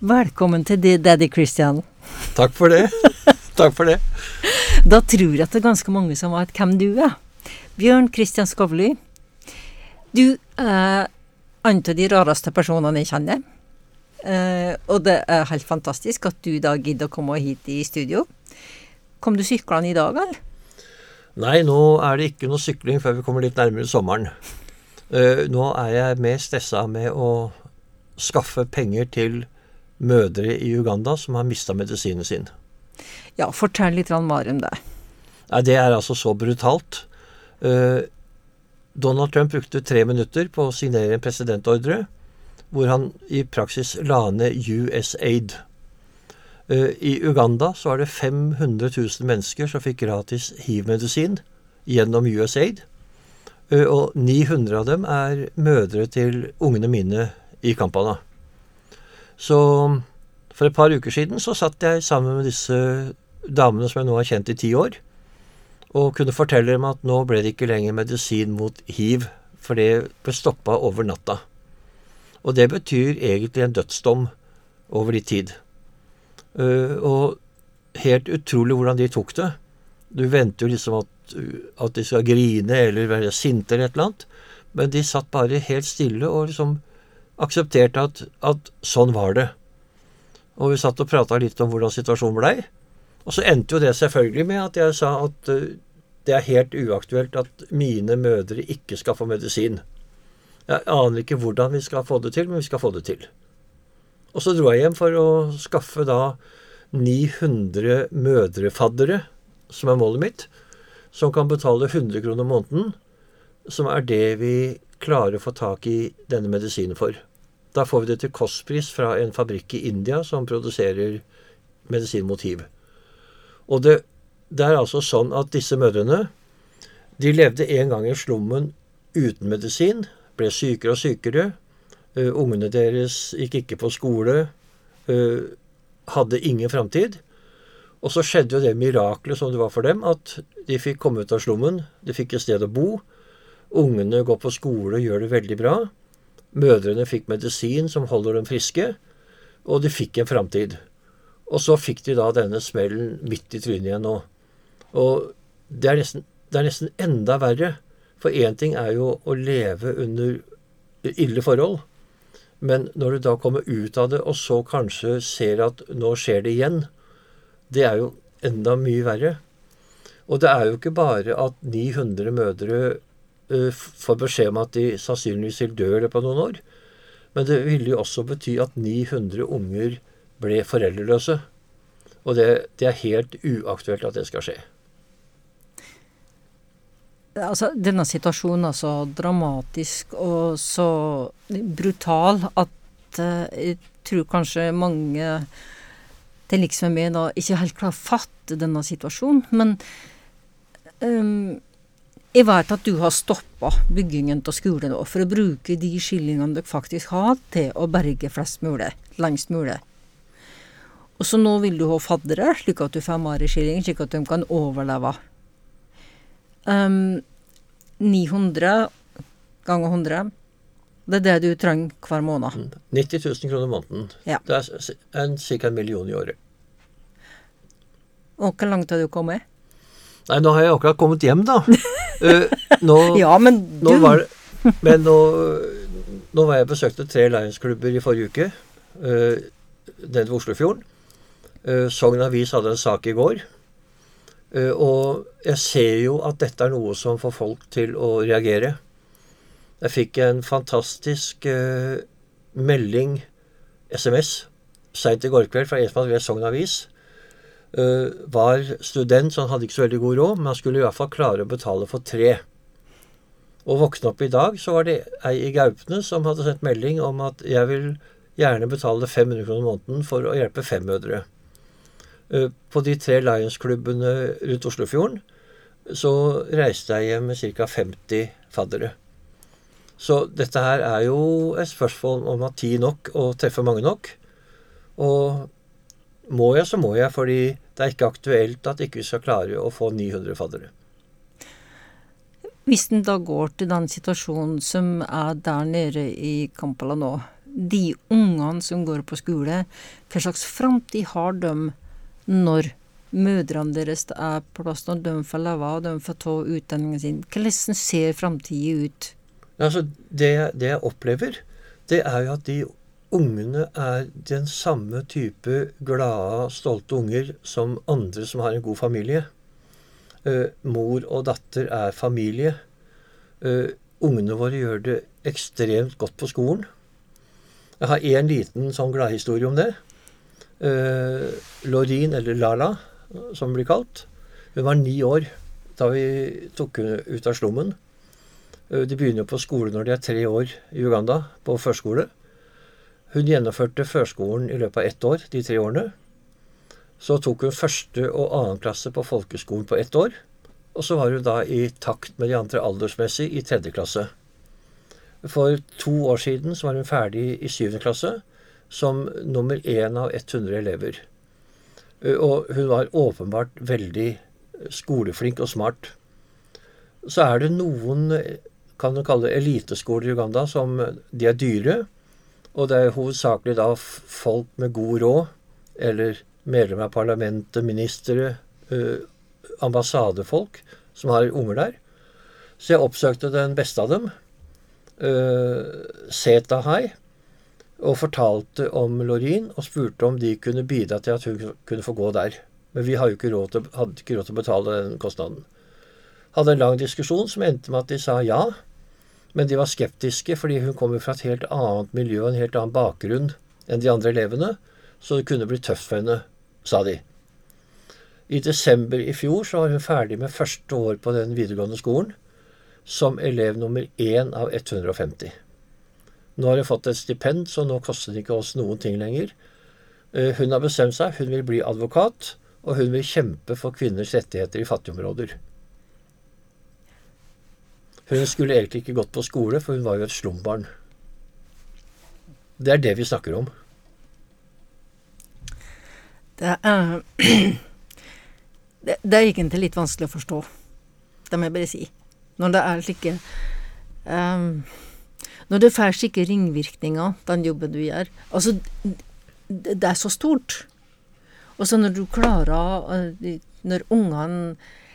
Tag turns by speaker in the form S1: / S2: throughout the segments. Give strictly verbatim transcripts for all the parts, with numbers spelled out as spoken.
S1: Velkommen til det, Daddy Christian.
S2: Takk for det. Takk for det.
S1: Da tror jeg at det er ganske mange som vet hvem du er. Bjørn Kristian Skovly. Du er en av de rareste personene jeg kjenner. Uh, og det er helt fantastisk at du da gidder å komme hit i studio. Kom du syklende i dag, eller?
S2: Nei, nå er det ikke noe sykling før vi kommer litt nærmere sommeren. Uh, nå er jeg mer stresset med å skaffe penger til mødre i Uganda som har mistet medisinen sin.
S1: Ja, fortell litt mer om det.
S2: Nei, det er altså så brutalt. Uh, Donald Trump brukte tre minutter på å signere en presidentordre, hvor han i praksis la ned U S A I D. I Uganda så var det fem hundre tusen mennesker som fikk gratis H I V-medisin gjennom U S A I D, og ni hundre av dem er mødre til ungene mine i Kampala. Så for et par uker siden så satt jeg sammen med disse damene som jeg nå har kjent i ti år, og kunne fortelle dem at nå ble det ikke lenger medisin mot H I V, for det ble stoppet over natta. Og det betyr egentlig en dødsdom over litt tid. Uh, og helt utrolig hvordan de tok det. Du venter jo liksom at, at de skal grine eller være sinte eller et eller annet, men de satt bare helt stille og liksom aksepterte at, at sånn var det. Og vi satt og pratet litt om hvordan situasjonen ble, og så endte jo det selvfølgelig med at jeg sa at uh, det er helt uaktuelt at mine mødre ikke skal få medisin. Jeg aner ikke hvordan vi skal få det til, men vi skal få det til. Og så dro jeg hjem for å skaffe da ni hundre mødrefaddere, som er målet mitt, som kan betale hundre kroner måneden, som er det vi klarer å få tak i denne medisinen for. Da får vi det til kostpris fra en fabrikk i India som produserer medisin mot H I V. Og det, det er altså sånn at disse mødrene, de levde en gang i slummen uten medisin, ble sykere og sykere. Uh, ungene deres gikk ikke på skole, uh, hadde ingen fremtid. Og så skjedde jo det miraklet som det var for dem, at de fikk komme ut av slummen, de fikk et sted å bo, ungene går på skole og gjør det veldig bra, mødrene fikk medisin som holder dem friske, og de fikk en fremtid. Og så fikk de da denne smellen midt i trynet igjen nå. Og det er nesten, det er nesten enda verre, for en ting er jo å leve under ille forhold, men når du da kommer ut av det, og så kanskje ser at nå skjer det igjen, det er jo enda mye verre. Og det er jo ikke bare at ni hundre mødre uh, får beskjed om at de sannsynligvis vil dø i løpet av noen år, men det ville jo også bety at ni hundre unger ble foreldreløse. Og det, det er helt uaktuelt at det skal skje.
S1: Altså, denne situasjonen er så dramatisk og så brutal at uh, jeg tror kanskje mange det liksom er med da ikke helt klarer å fatte denne situasjonen, men um, jeg vet at du har stoppet byggingen av skolen nå for å bruke de skillingene du faktisk har til å berge flest mulig, lengst mulig. Og så nå vil du ha faddere, slik at du får mer skilling, slik at de kan overleve. Um, ni hundre ganger hundre, det er det du trenger hver måned.
S2: nitti tusen kroner måneden.
S1: Ja.
S2: Det er en, cirka en million i året.
S1: Og hvor langt har du kommet?
S2: Nei, nå har jeg akkurat kommet hjem da. uh, nå,
S1: ja, men du...
S2: Nå var det, men nå, nå var jeg besøkte tre Lions-klubber i forrige uke, uh, nede ved Oslofjorden. Uh, Sogn Avis hadde en sak i går. Uh, og jeg ser jo at dette er noe som får folk til å reagere. Jeg fikk en fantastisk uh, melding, S M S, sent i går kveld fra en som hadde lest Sogn Avis. Uh, var student, så han hadde ikke så veldig god råd, men han skulle i hvert fall klare å betale for tre. Og våkne opp i dag, så var det ei i Gaupne som hadde sendt melding om at jeg vil gjerne betale fem hundre kroner måneden for å hjelpe fem mødre. På de tre Lions-klubbene rundt Oslofjorden, så reiste jeg hjem med cirka femti faddere. Så dette her er jo et spørsmål om at tid nok, og treffe mange nok. Og må jeg, så må jeg, fordi det er ikke aktuelt at ikke vi skal klare å få ni hundre faddere.
S1: Hvis den da går til den situasjonen som er der nede i Kampala nå, de ungene som går på skole, hva slags framtid har de når mødrene deres er på plass, når de får leve og de får ta utdanningen sin? Hvordan ser framtiden ut?
S2: Altså, det, det jeg opplever, det er jo at de ungene er den samme type glade, stolte unger som andre som har en god familie. Uh, mor og datter er familie. Uh, ungene våre gjør det ekstremt godt på skolen. Jeg har en liten sånn gladhistorie om det. Uh, Lorin, eller Lala, som blir kalt. Hun var ni år da vi tok henne ut av slummen. Uh, de begynner jo på skole når de er tre år i Uganda, på førskole. Hun gjennomførte førskolen i løpet av ett år, de tre årene. Så tok hun første og annen klasse på folkeskolen på ett år. Og så var hun da i takt med de andre aldersmessig i tredje klasse. For to år siden så var hun ferdig i syvende klasse som nummer én av hundre elever. Og hun var åpenbart veldig skoleflink og smart. Så er det noen, kan du kalle det eliteskoler i Uganda, som de er dyre. Og det er hovedsakelig da folk med god råd, eller medlemmer av parlamentet, ministere, ambassadefolk, som har unger der. Så jeg oppsøkte den beste av dem, Uh, Seta Hai, og fortalte om Lorin og spurte om de kunne bidra til at hun kunne få gå der. Men vi hadde ikke råd til, hadde ikke råd til å betale den kostnaden. Hadde en lang diskusjon som endte med at de sa ja, men de var skeptiske fordi hun kommer fra et helt annet miljø og en helt annen bakgrunn enn de andre elevene, så det kunne bli tøft for henne, sa de. I desember i fjor så var hun ferdig med første år på den videregående skolen, som elev nummer én av hundre og femti. Nå har hun fått et stipend, så nå koster det ikke oss noen ting lenger. Hun har bestemt seg, hun vil bli advokat, og hun vil kjempe for kvinners rettigheter i fattige områder. Hun skulle egentlig ikke gått på skole, for hun var jo et slumbarn. Det er det vi snakker om.
S1: Det er, det, det er egentlig litt vanskelig å forstå. Det må jeg bare si. Når det er slike um, når det får slike ringvirkninger, den jobben du gjør, altså det, det er så stort. Og så når du klarer, når ungene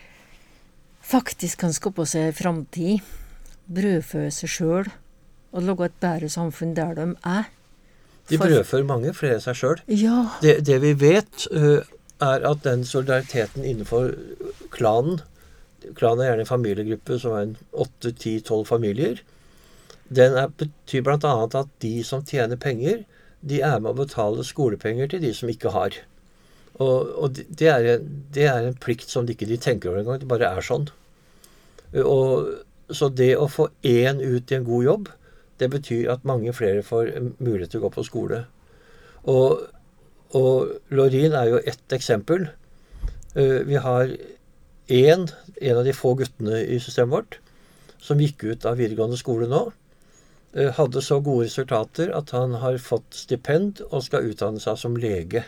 S1: faktisk kan skape seg framtid, brødfø seg selv, og lage et bedre samfunn der de er.
S2: De brødfører mange flere seg selv.
S1: Ja.
S2: Det, det vi vet uh, er at den solidariteten innenfor klanen, klanen er gjerne en familiegruppe som er en åtte, ti, tolv familier. Den er, betyr blant annet at de som tjener penger, de er med å betale skolepenger til de som ikke har. Og, og det, er en, det er en plikt som de ikke de tenker over engang, det bare er sånn. Og, så det å få én ut i en god jobb, det betyr at mange flere får mulighet til å gå på skole. Og, og Lorin er jo ett eksempel. Vi har En, en av de få guttene i systemet vårt, som gikk ut av videregående skole nå, hadde så gode resultater at han har fått stipend og skal utdanne seg som lege.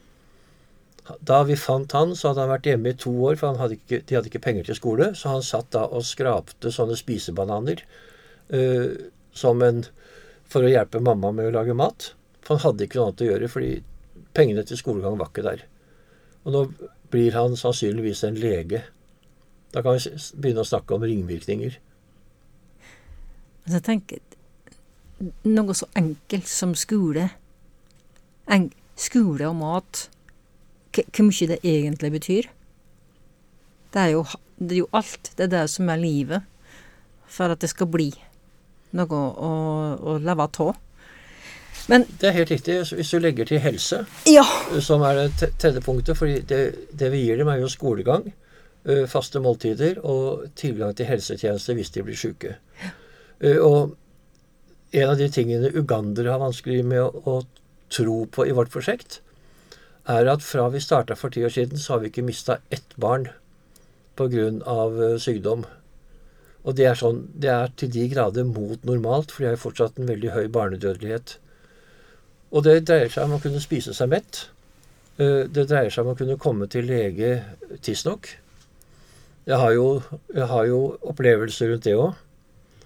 S2: Da vi fant han, så hadde han vært hjemme i to år, for han hadde ikke, de hadde ikke penger til skole, så han satt da og skrapte sånne spisebananer uh, som en, for å hjelpe mamma med å lage mat. For han hadde ikke noe annet å gjøre, fordi pengene til skolegang var ikke der. Og nå blir han sannsynligvis en lege. Da kan vi begynne å snakke om ringvirkninger.
S1: Altså, jeg tenker, noe så enkelt som skole, en, skole og mat, hvor mye det egentlig betyr. Det er, jo, det er jo alt, det er det som er livet, for at det skal bli noe å, å leve av. Men,
S2: det er helt riktig, hvis du legger til helse,
S1: ja.
S2: Som er det tredje punktet, fordi det, det vi gir dem er jo skolegang, faste måltider og tilgang til helsetjenester hvis de blir syke. Og en av de tingene ugandere har vanskelig med å, å tro på i vårt prosjekt, er at fra vi startet for ti år siden, så har vi ikke mistet ett barn på grunn av sykdom. Og det er, sånn, det er til de grader mot normalt, for de har fortsatt en veldig høy barnedødelighet. Og det dreier seg om å kunne spise seg mett. Det dreier seg om å kunne komme til lege tidsnok. Jeg har jo, jeg har jo opplevelser rundt det også.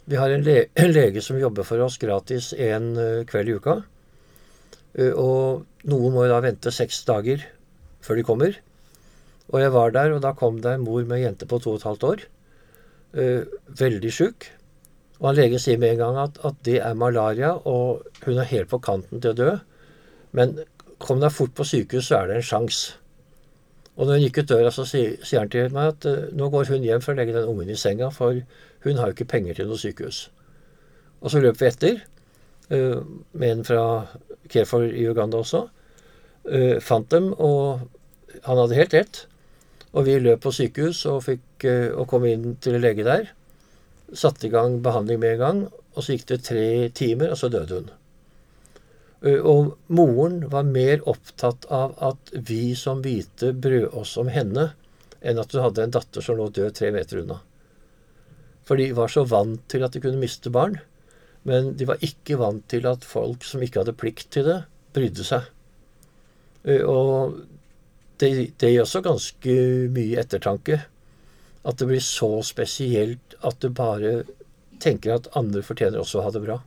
S2: Vi har en, le en lege som jobber for oss gratis en uh, kveld i uka. Uh, og noen må jo da vente seks dager før de kommer. Og jeg var der, og da kom det en mor med en jente på to og et halvt år. Uh, veldig syk. Og han legen sier med en gang at, at det er malaria, og hun er helt på kanten til å dø. Men kom deg fort på sykehus, så er det en sjans. Og når hun gikk ut døra, så sier, sier han til meg at uh, nå går hun hjem for å legge den ungen i senga, for hun har jo ikke penger til noe sykehus. Og så løp vi etter, uh, med en fra Kefor i Uganda også. Uh, fant dem, og han hadde helt rett. Og vi løp på sykehus og fikk uh, og kom inn til en lege der. Satte i gang behandling med en gang, og så gikk det tre timer, og så døde hun. Uh, og moren var mer opptatt av at vi som hvite brød oss om henne, enn at hun hadde en datter som lå død tre meter unna. For de var så vant til at de kunne miste barn, men de var ikke vant til at folk som ikke hadde plikt til det, brydde seg. Uh, og det, det gir også ganske mye ettertanke, at det blir så spesielt at du bare tenker at andre fortjener også å ha det bra.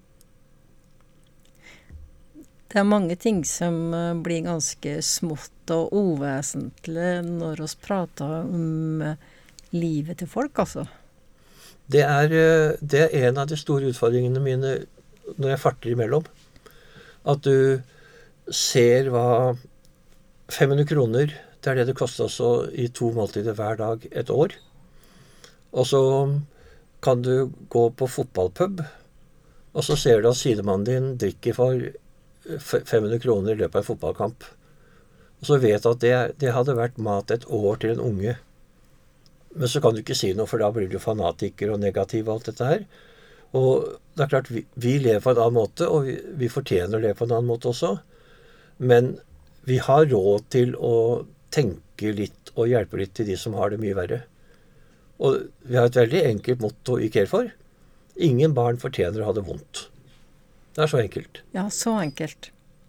S1: Det er mange ting som blir ganske smått og uvesentlig når vi prater om livet til folk, altså.
S2: Det er, det er en av de store utfordringene mine når jeg farter imellom. At du ser hva fem hundre kroner, det er det det koster også i to måltider hver dag et år. Og så kan du gå på fotballpub, og så ser du at sidemannen din drikker for fem hundre kroner i løpet av en fotballkamp. Og så vet du at det, det hadde vært mat et år til en unge. Men så kan du ikke si noe, for da blir du fanatiker og negativ og alt dette her. Og det er klart, vi, vi lever på en annen måte, og vi, vi fortjener å leve på en annen måte også. Men vi har råd til å tenke litt og hjelpe litt til de som har det mye verre. Og vi har et veldig enkelt motto i Kefor. Ingen barn fortjener å ha det vondt. Det er så enkelt.
S1: Ja, så enkelt.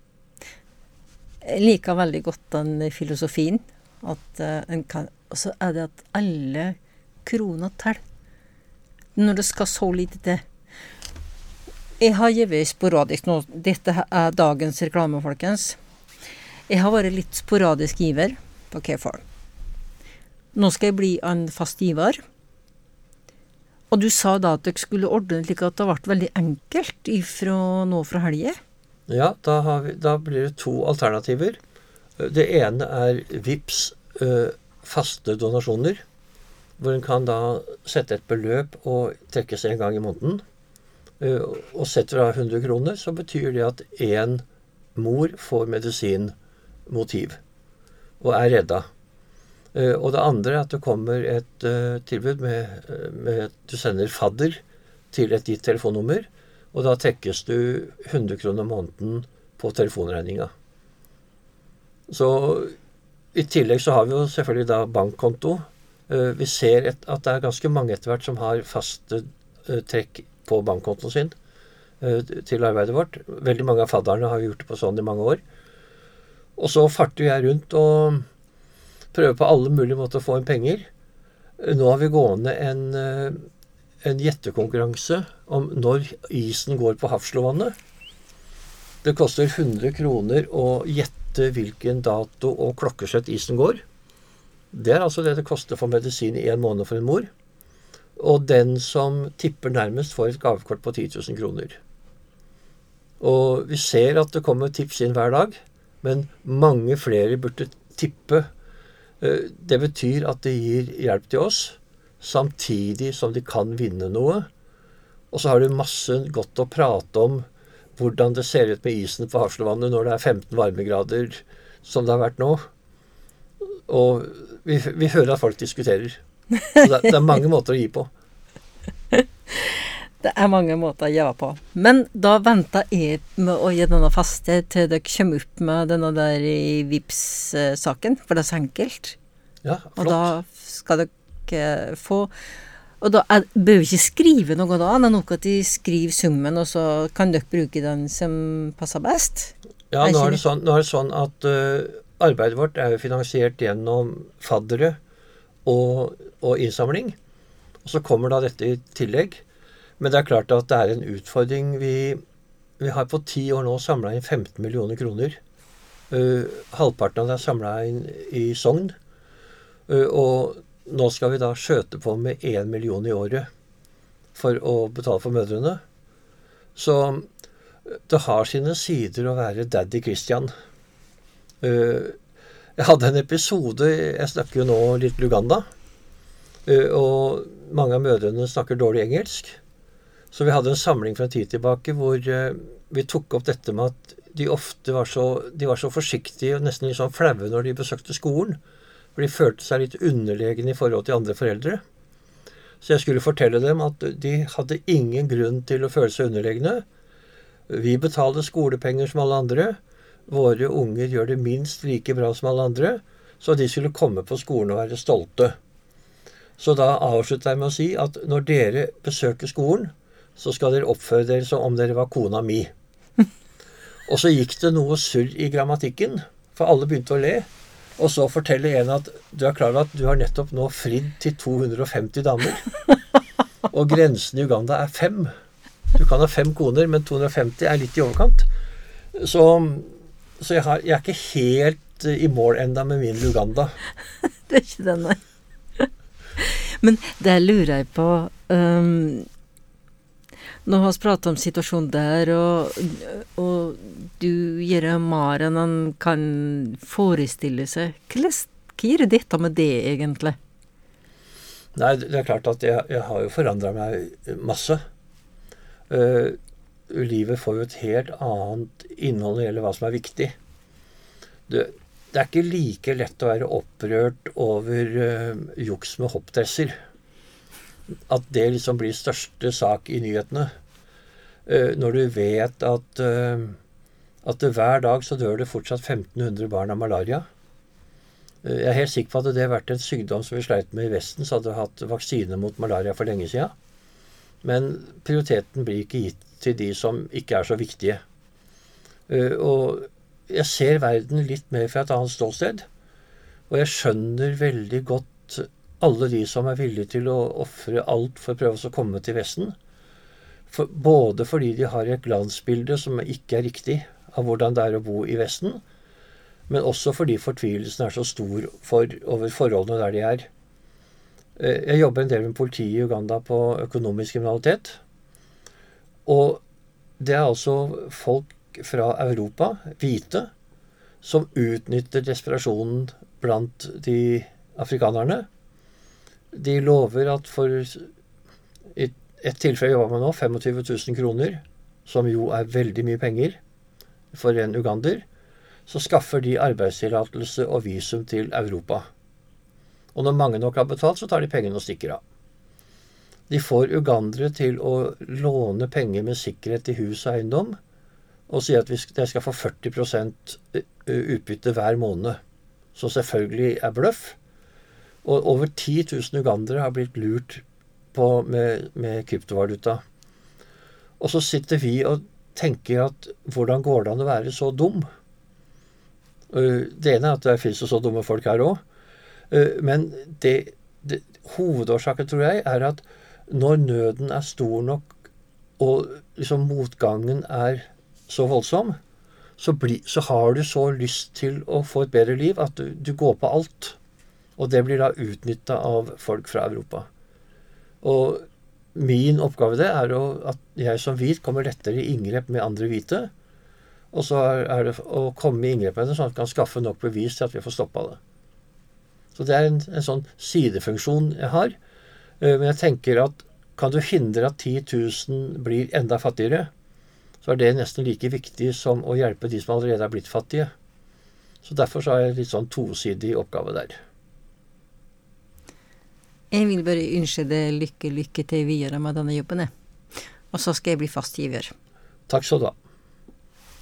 S1: Jeg liker veldig godt den filosofien, at uh, en kan, og så er det at alle kroner teller. Når det skal så lite til. Jeg har givet sporadisk nå, dette er dagens reklame, folkens. Jeg har vært litt sporadisk giver på Kefor. Nå skal jeg bli en fast giver. Og du sa da at jeg skulle ordne slik at det har vært veldig enkelt ifra nå fra helge.
S2: Ja, da, har vi, da blir det to alternativer. Det ene er Vips øh, faste donasjoner, hvor en kan da sette et beløp og trekkes en gang i måneden. Uh, og setter da hundre kroner, så betyr det at en mor får medisin mot hiv og er redda. Uh, og det andre er at det kommer et uh, tilbud med, med du sender fadder til et ditt telefonnummer, og da trekkes du hundre kroner måneden på telefonregninga. Så i tillegg så har vi jo selvfølgelig da bankkonto. Uh, vi ser et, at det er ganske mange etter hvert som har faste uh, trekk på bankkontoen sin uh, til arbeidet vårt. Veldig mange av fadderne har gjort det på sånn i mange år. Og så farter jeg rundt og prøver på alle mulige måter å få en penger. Nå har vi gående en, uh, en gjettekonkurranse om når isen går på Hafslåvannet. Det koster hundre kroner å gjette hvilken dato og klokkeslett isen går. Det er altså det det koster for medisin i en måned for en mor. Og den som tipper nærmest får et gavekort på ti tusen kroner. Og vi ser at det kommer tips inn hver dag, men mange flere burde tippe. Det betyr at det gir hjelp til oss, samtidig som de kan vinne noe. Og så har du masse godt å prate om hvordan det ser ut med isen på Hafslåvannet når det er femten varmegrader, som det har vært nå. Og vi, vi hører at folk diskuterer. Så det, det er mange måter å gi på.
S1: Det er mange måter å gi på. Men da venter jeg med å gi denne faste til dere kommer opp med denne der i Vips-saken, for det er så enkelt.
S2: Ja, flott.
S1: Og da skal dere få... Og da er, bør vi ikke skrive noe da, det er noe at de skriver summen, og så kan dere bruke den som passer best.
S2: Ja, nå er det sånn, nå er det sånn at uh, arbeidet vårt er jo finansiert gjennom faddere og, og innsamling. Og så kommer da dette i tillegg. Men det er klart at det er en utfordring. Vi, vi har på ti år nå samlet inn femten millioner kroner. Uh, halvparten av det er samlet inn i Sogn. Uh, og nå skal vi da skjøte på med en million i året for å betale for mødrene. Så det har sine sider å være Daddy Christian. Uh, jeg hadde en episode, jeg snakker jo nå litt Luganda, uh, og mange av mødrene snakker dårlig engelsk. Så vi hadde en samling for en tid tilbake hvor uh, vi tok opp dette med at de ofte var så, de var så forsiktige og nesten litt sånn flaue når de besøkte skolen. For de følte seg litt underlegne i forhold til andre foreldre. Så jeg skulle fortelle dem at de hadde ingen grunn til å føle seg underlegne. Vi betaler skolepenger som alle andre. Våre unger gjør det minst like bra som alle andre. Så de skulle komme på skolen og være stolte. Så da avsluttet jeg med å si at når dere besøker skolen, så skal dere oppføre dere som om dere var kona mi. Og så gikk det noe surr i grammatikken, for alle begynte å le. Og så forteller en at du er klar over at du har nettopp nå fridd til to hundre og femti damer. Og grensen i Uganda er fem. Du kan ha fem koner, men to hundre og femti er litt i overkant. Så, så jeg, har, jeg er ikke helt i mål enda med min Uganda.
S1: Det er ikke den, nei. Men det lurer jeg på... Um Nå har vi pratet om situasjonen der, og, og du gjør mer enn han kan forestille seg. Hva gjør dette med det, egentlig?
S2: Nei, det er klart at jeg, jeg har jo forandret meg masse. Uh, livet får jo et helt annet innhold når det gjelder hva som er viktig. Det, det er ikke like lett å være opprørt over uh, juks med hoppdresser. At det liksom blir største sak i nyhetene. Uh, når du vet at, uh, at det hver dag så dør det fortsatt femten hundre barn av malaria. Uh, jeg er helt sikker på at det hadde vært en sykdom som vi sleit med i Vesten, så hadde vi hatt vaksine mot malaria for lenge siden. Men prioriteten blir ikke gitt til de som ikke er så viktige. Uh, og jeg ser verden litt mer fra et annet ståsted. Og jeg skjønner veldig godt alle de som er villige til å offre alt for å prøve å komme til Vesten. For, både fordi de har et glansbilde som ikke er riktig av hvordan det er å bo i Vesten, men også fordi fortvilelsen er så stor for, over forholdene der de er. Jeg jobber en del med politiet i Uganda på økonomisk kriminalitet, og det er altså folk fra Europa, hvite, som utnytter desperasjonen blant de afrikanerne. De lover at for i et tilfelle jeg jobber med nå, tjuefem tusen kroner, som jo er veldig mye penger for en ugander, så skaffer de arbeidstillatelse og visum til Europa. Og når mange nok har betalt, så tar de pengene og stikker av. De får ugandere til å låne penger med sikkerhet i hus og eiendom, og sier at de skal få førti prosent utbytte hver måned, som selvfølgelig er bløff. Og over ti tusen ugandere har blitt lurt på med, med kryptovaluta. Og så sitter vi og tenker at hvordan går det an å være så dum? Det ene er at det finnes så dumme folk her også. Men det, det, hovedårsaken, tror jeg, er at når nøden er stor nok, og liksom motgangen er så voldsom, så, bli, så har du så lyst til å få et bedre liv at du, du går på alt. Og det blir da utnyttet av folk fra Europa. Og min oppgave det er å, at jeg som hvit kommer lettere i inngrep med andre hvite, og så er, er det å komme i inngrep med det, sånn at man kan skaffe nok bevis til at vi får stoppet det. Så det er en, en sånn sidefunksjon jeg har. Men jeg tenker at kan du hindre at ti tusen blir enda fattigere, så er det nesten like viktig som å hjelpe de som allerede er blitt fattige. Så derfor så har jeg litt sånn tosidig oppgave der.
S1: Jeg vil bare ønske deg lykke, lykke til videre med denne jobben. Og så skal jeg bli fastgiver.
S2: Takk skal du ha.